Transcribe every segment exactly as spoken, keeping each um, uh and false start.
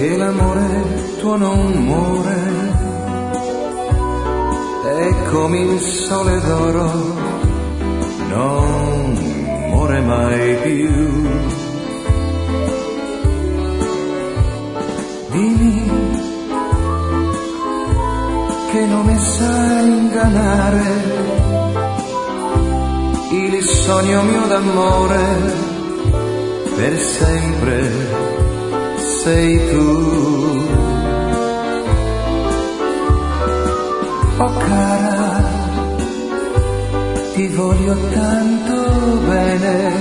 che l'amore tuo non muore, è come il sole d'oro, non muore mai più. Dimmi che non mi sai ingannare, il sogno mio d'amore per sempre sei tu. Oh cara, ti voglio tanto bene,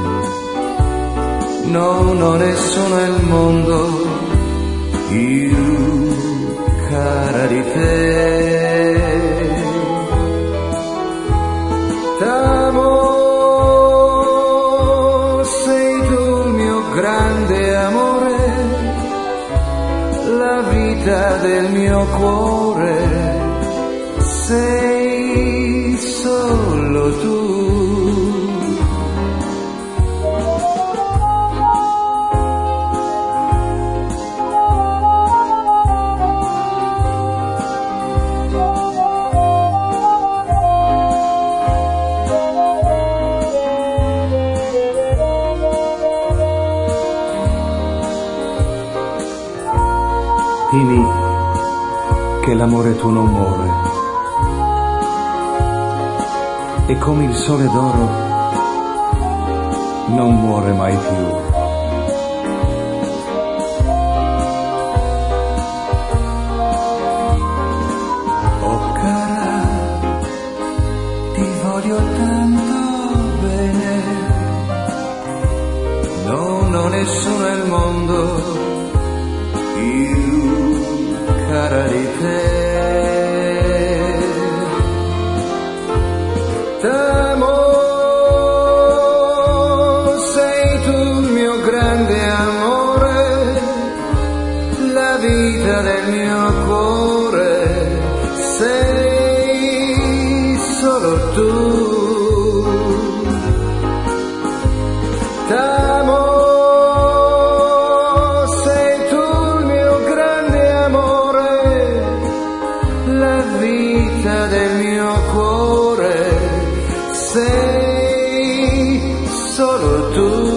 no, non nessuno al mondo più cara di te. T'amo, sei tu il mio grande amore, la vita del mio cuore, sei solo tu. Dimmi che l'amore tuo non muore, e come il sole d'oro non muore mai più. Oh cara, ti voglio tanto bene, no, non nessuno al mondo più cara di te. T'amo, sei tu il mio grande amore, la vita del mio cuore, sei solo tu. T'amo, del mio cuore, sei solo tu.